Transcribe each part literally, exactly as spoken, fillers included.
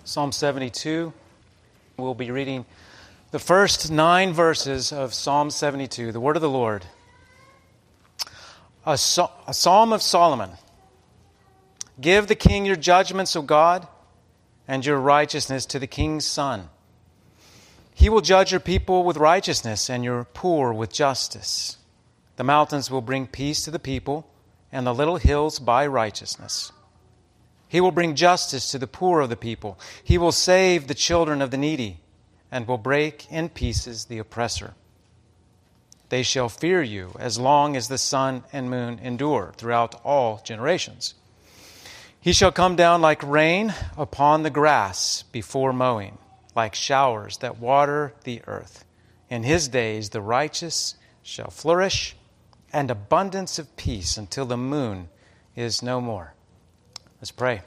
Psalm seventy-two. We'll be reading the first nine verses of Psalm seventy-two, the word of the Lord. A, a Psalm of Solomon. Give the king your judgments, O God, and your righteousness to the king's son. He will judge your people with righteousness and your poor with justice. The mountains will bring peace to the people, and the little hills by righteousness. He will bring justice to the poor of the people. He will save the children of the needy, and will break in pieces the oppressor. They shall fear you as long as the sun and moon endure throughout all generations. He shall come down like rain upon the grass before mowing, like showers that water the earth. In his days the righteous shall flourish, and abundance of peace until the moon is no more. Let's pray.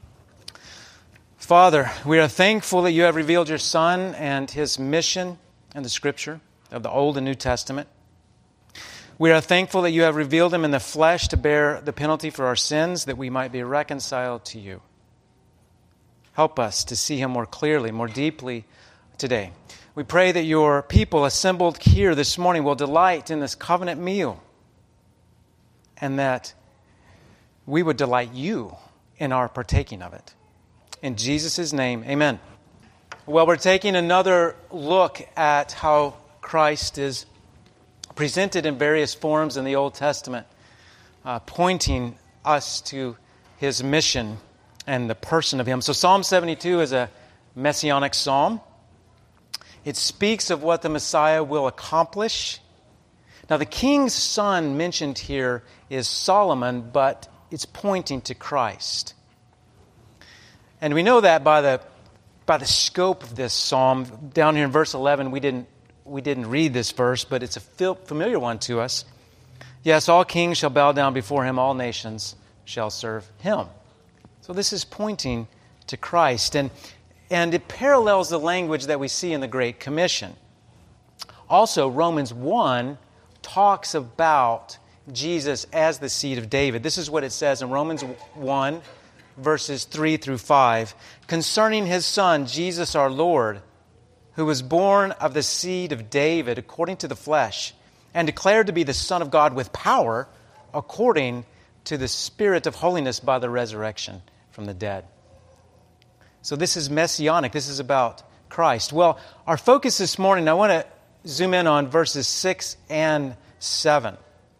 Father, we are thankful that you have revealed your Son and his mission in the Scripture of the Old and New Testament. We are thankful that you have revealed him in the flesh to bear the penalty for our sins, that we might be reconciled to you. Help us to see him more clearly, more deeply today. We pray that your people assembled here this morning will delight in this covenant meal, and that we would delight you in our partaking of it. In Jesus' name, amen. Well, we're taking another look at how Christ is presented in various forms in the Old Testament, uh, pointing us to his mission and the person of him. So Psalm seventy-two is a messianic psalm. It speaks of what the Messiah will accomplish. Now, the king's son mentioned here is Solomon, but it's pointing to Christ. And we know that by the by the scope of this psalm. Down here in verse eleven, we didn't we didn't read this verse, but it's a familiar one to us. Yes, all kings shall bow down before him, all nations shall serve him. So this is pointing to Christ, and and it parallels the language that we see in the Great Commission. Also, Romans one talks about Jesus as the seed of David. This is what it says in Romans one, verses three through five. Concerning his Son, Jesus our Lord, who was born of the seed of David according to the flesh, and declared to be the Son of God with power, according to the Spirit of holiness by the resurrection from the dead. So this is messianic. This is about Christ. Well, our focus this morning, I want to zoom in on verses six and seven.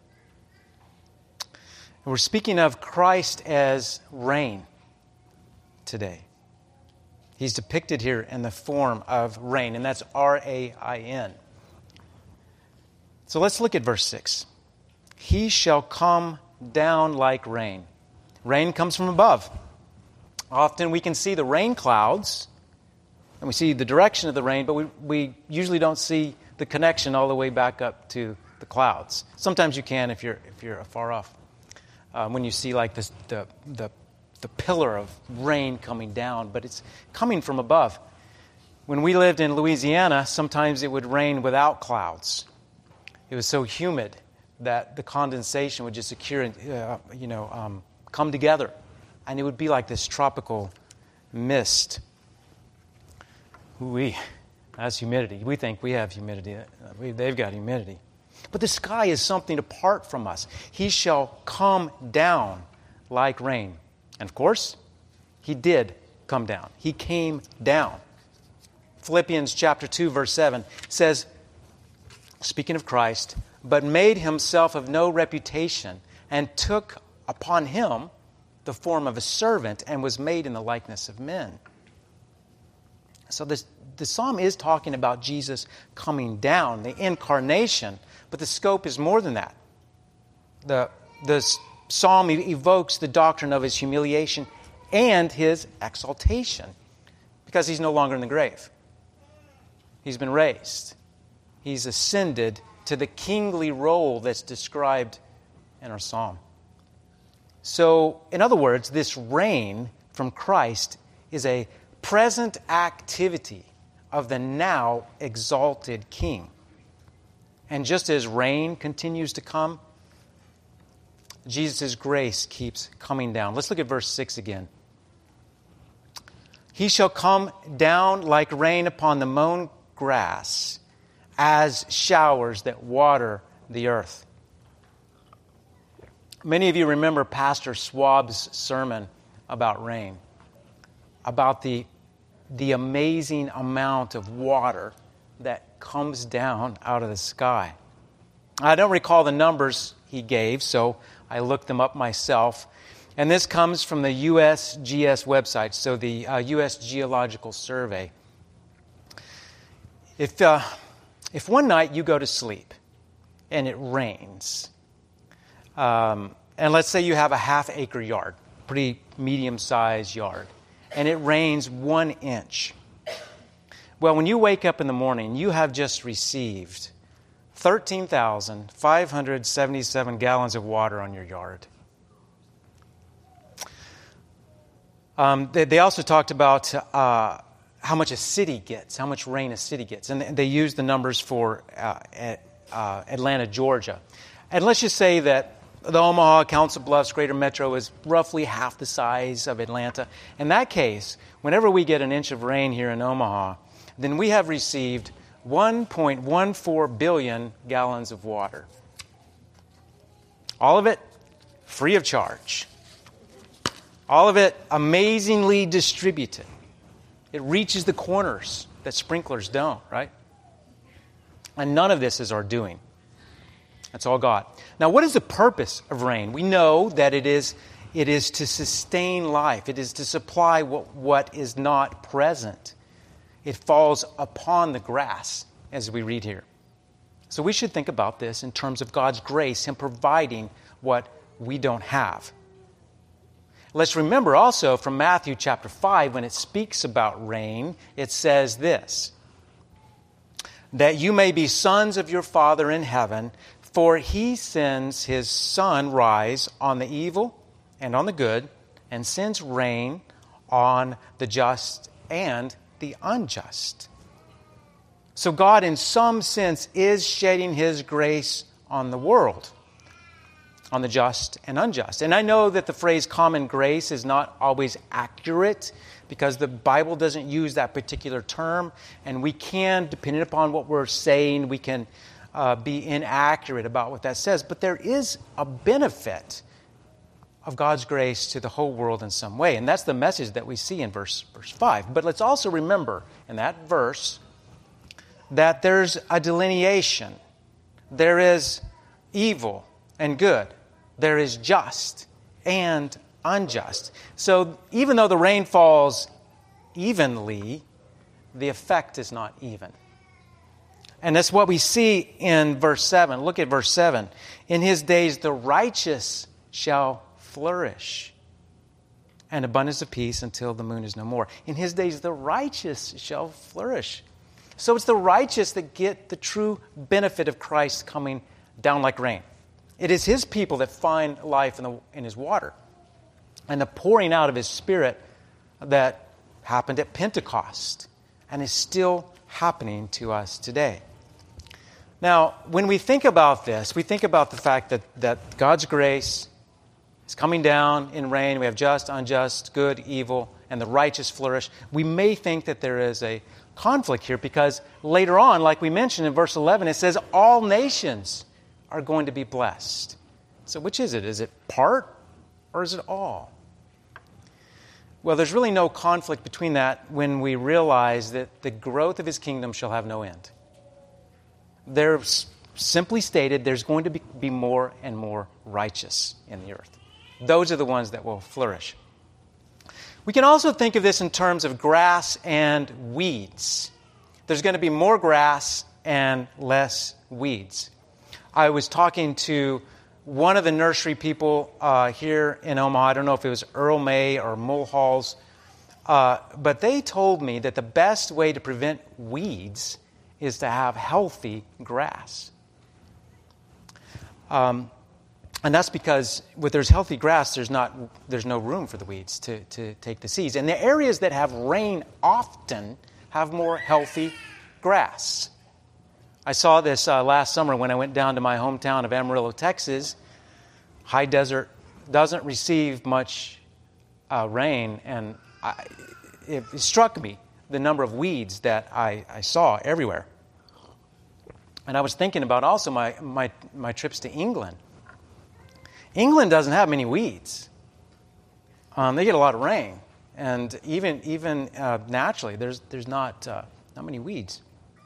We're speaking of Christ as rain today. He's depicted here in the form of rain, and that's R A I N. So let's look at verse six. He shall come down like rain. Rain comes from above. Often we can see the rain clouds, and we see the direction of the rain, but we, we usually don't see the connection all the way back up to the clouds. Sometimes you can if you're if you're far off. Um, when you see like this, the the the pillar of rain coming down, but it's coming from above. When we lived in Louisiana, sometimes it would rain without clouds. It was so humid that the condensation would just occur, uh, you know, um, come together, and it would be like this tropical mist. Ooh-wee. That's humidity. We think we have humidity. We, they've got humidity. But the sky is something apart from us. He shall come down like rain. And of course, he did come down. He came down. Philippians chapter two, verse seven says, speaking of Christ, but made himself of no reputation, and took upon him the form of a servant, and was made in the likeness of men. So this, the psalm is talking about Jesus coming down, the incarnation, but the scope is more than that. The, the psalm evokes the doctrine of his humiliation and his exaltation, because he's no longer in the grave. He's been raised. He's ascended to the kingly role that's described in our psalm. So, in other words, this reign from Christ is a present activity of the now exalted King. And just as rain continues to come, Jesus' grace keeps coming down. Let's look at verse six again. He shall come down like rain upon the mown grass, as showers that water the earth. Many of you remember Pastor Schwab's sermon about rain, about the, the amazing amount of water that comes down out of the sky. I don't recall the numbers he gave, so I looked them up myself. And this comes from the U S G S website, so the uh, U S Geological Survey. If, uh, if one night you go to sleep and it rains, um, and let's say you have a half-acre yard, pretty medium-sized yard, and it rains one inch. Well, when you wake up in the morning, you have just received thirteen thousand five hundred seventy-seven gallons of water on your yard. Um, they, they also talked about uh, how much a city gets, how much rain a city gets. And they used the numbers for uh, at, uh, Atlanta, Georgia. And let's just say that the Omaha, Council Bluffs, Greater Metro is roughly half the size of Atlanta. In that case, whenever we get an inch of rain here in Omaha, then we have received one point one four billion gallons of water. All of it free of charge. All of it amazingly distributed. It reaches the corners that sprinklers don't, right? And none of this is our doing. That's all God. Now, what is the purpose of rain? We know that it is, it is to sustain life. It is to supply what, what is not present. It falls upon the grass, as we read here. So we should think about this in terms of God's grace, Him providing what we don't have. Let's remember also from Matthew chapter five, when it speaks about rain, it says this, that you may be sons of your Father in heaven, for He sends His sun rise on the evil and on the good, and sends rain on the just and the unjust. So God, in some sense, is shedding His grace on the world, on the just and unjust. And I know that the phrase common grace is not always accurate because the Bible doesn't use that particular term, and we can, depending upon what we're saying, we can uh, be inaccurate about what that says. But there is a benefit of God's grace to the whole world in some way, and that's the message that we see in verse, verse five. But let's also remember in that verse that there's a delineation. There is evil and good. There is just and unjust. So even though the rain falls evenly, the effect is not even. And that's what we see in verse seven. Look at verse seven. In His days the righteous shall flourish, and abundance of peace until the moon is no more. In His days the righteous shall flourish. So it's the righteous that get the true benefit of Christ coming down like rain. It is His people that find life in, the, in His water. And the pouring out of His Spirit that happened at Pentecost and is still happening to us today. Now, when we think about this, we think about the fact that, that God's grace is coming down in rain. We have just, unjust, good, evil, and the righteous flourish. We may think that there is a conflict here because later on, like we mentioned in verse eleven, it says all nations are going to be blessed. So which is it? Is it part or is it all? Well, there's really no conflict between that when we realize that the growth of His kingdom shall have no end. There's simply stated there's going to be, be more and more righteous in the earth. Those are the ones that will flourish. We can also think of this in terms of grass and weeds. There's going to be more grass and less weeds. I was talking to one of the nursery people uh, here in Omaha. I don't know if it was Earl May or Mulhall's, uh, but they told me that the best way to prevent weeds is to have healthy grass. Um, and that's because when there's healthy grass, there's not there's no room for the weeds to, to take the seeds. And the areas that have rain often have more healthy grass. I saw this uh, last summer when I went down to my hometown of Amarillo, Texas. High desert doesn't receive much uh, rain, and I, it struck me the number of weeds that I, I saw everywhere. And I was thinking about also my, my, my trips to England. England doesn't have many weeds. Um, they get a lot of rain. And even even uh, naturally, there's there's not uh, not many weeds.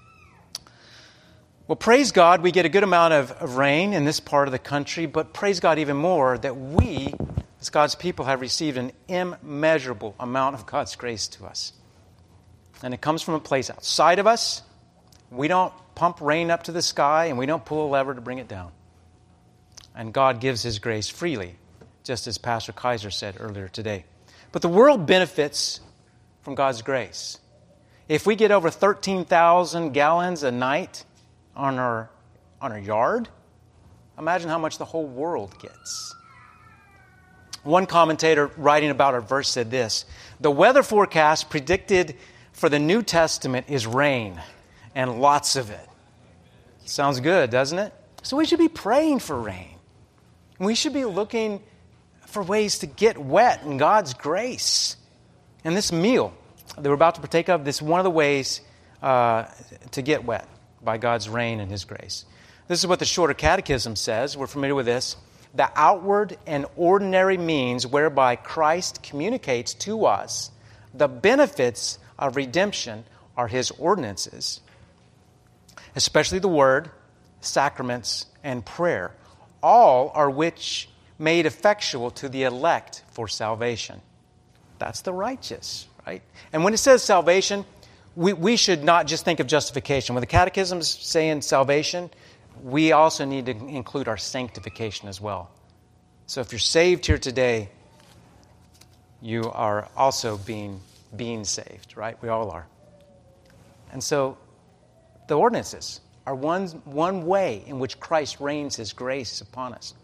Well, praise God, we get a good amount of, of rain in this part of the country, but praise God even more that we, as God's people, have received an immeasurable amount of God's grace to us. And it comes from a place outside of us. We don't pump rain up to the sky, and we don't pull a lever to bring it down. And God gives His grace freely, just as Pastor Kaiser said earlier today. But the world benefits from God's grace. If we get over thirteen thousand gallons a night on our, on our yard, imagine how much the whole world gets. One commentator writing about our verse said this: the weather forecast predicted for the New Testament is rain, and lots of it. Sounds good, doesn't it? So we should be praying for rain. We should be looking for ways to get wet in God's grace. And this meal that we're about to partake of, this is one of the ways uh, to get wet by God's rain and His grace. This is what the Shorter Catechism says. We're familiar with this. The outward and ordinary means whereby Christ communicates to us the benefits of redemption are His ordinances, especially the Word, sacraments, and prayer, all are which made effectual to the elect for salvation. That's the righteous, right? And when it says salvation, we, we should not just think of justification. When the Catechism is saying salvation, we also need to include our sanctification as well. So if you're saved here today, you are also being, being saved, right? We all are. And so the ordinances are one, one way in which Christ rains His grace upon us.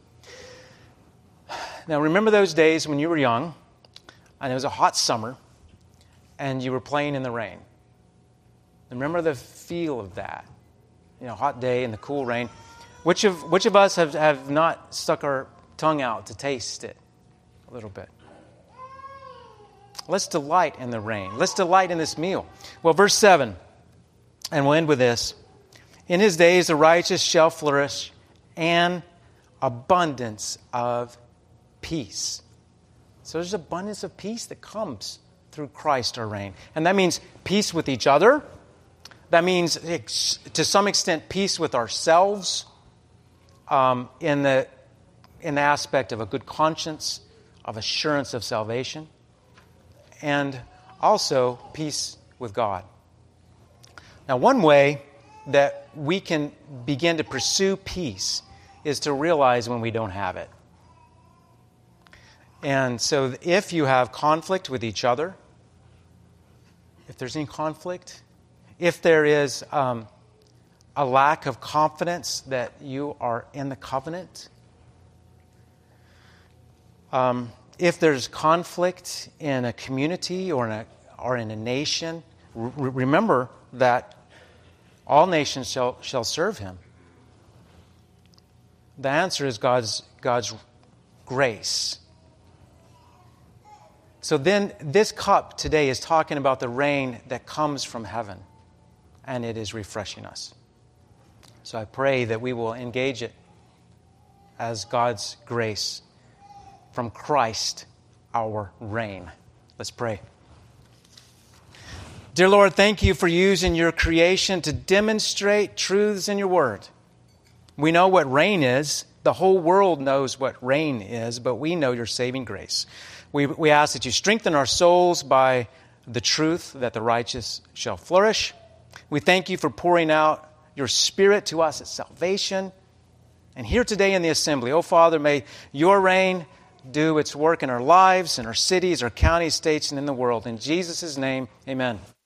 Now, remember those days when you were young, and it was a hot summer, and you were playing in the rain. Remember the feel of that. You know, hot day and the cool rain. Which of which of us have, have not stuck our tongue out to taste it a little bit? Let's delight in the rain. Let's delight in this meal. Well, verse seven, and we'll end with this. In His days the righteous shall flourish, and abundance of peace. So there's abundance of peace that comes through Christ our reign. And that means peace with each other. That means, to some extent, peace with ourselves um, in the in the aspect of a good conscience, of assurance of salvation, and also peace with God. Now, one way that we can begin to pursue peace is to realize when we don't have it. And so if you have conflict with each other, if there's any conflict, if there is um, a lack of confidence that you are in the covenant, um, if there's conflict in a community or in a, or in a nation, re- remember that all nations shall, shall serve Him. The answer is God's, God's grace. So then this cup today is talking about the rain that comes from heaven, and it is refreshing us. So I pray that we will engage it as God's grace from Christ, our rain. Let's pray. Dear Lord, thank You for using Your creation to demonstrate truths in Your word. We know what rain is. The whole world knows what rain is, but we know Your saving grace. We, we ask that You strengthen our souls by the truth that the righteous shall flourish. We thank You for pouring out Your Spirit to us at salvation. And here today in the assembly, oh Father, may Your reign do its work in our lives, in our cities, our counties, states, and in the world. In Jesus' name, amen.